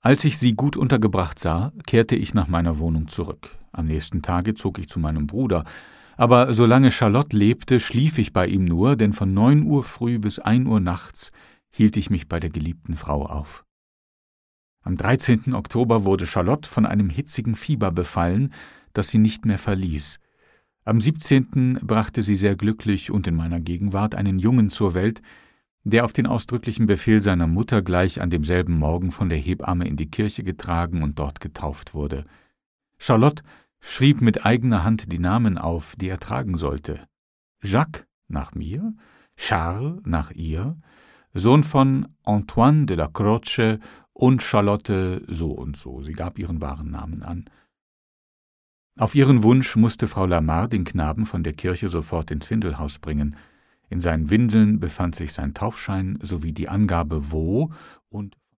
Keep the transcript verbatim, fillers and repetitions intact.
Als ich sie gut untergebracht sah, kehrte ich nach meiner Wohnung zurück. Am nächsten Tage zog ich zu meinem Bruder. Aber solange Charlotte lebte, schlief ich bei ihm nur, denn von neun Uhr früh bis ein Uhr nachts hielt ich mich bei der geliebten Frau auf. Am dreizehnten Oktober wurde Charlotte von einem hitzigen Fieber befallen, das sie nicht mehr verließ. Am siebzehnten brachte sie sehr glücklich und in meiner Gegenwart einen Jungen zur Welt, der auf den ausdrücklichen Befehl seiner Mutter gleich an demselben Morgen von der Hebamme in die Kirche getragen und dort getauft wurde. Charlotte schrieb mit eigener Hand die Namen auf, die er tragen sollte. Jacques nach mir, Charles nach ihr, Sohn von Antoine de la Croce und Charlotte so und so. Sie gab ihren wahren Namen an. Auf ihren Wunsch musste Frau Lamarre den Knaben von der Kirche sofort ins Windelhaus bringen. In seinen Windeln befand sich sein Taufschein sowie die Angabe wo und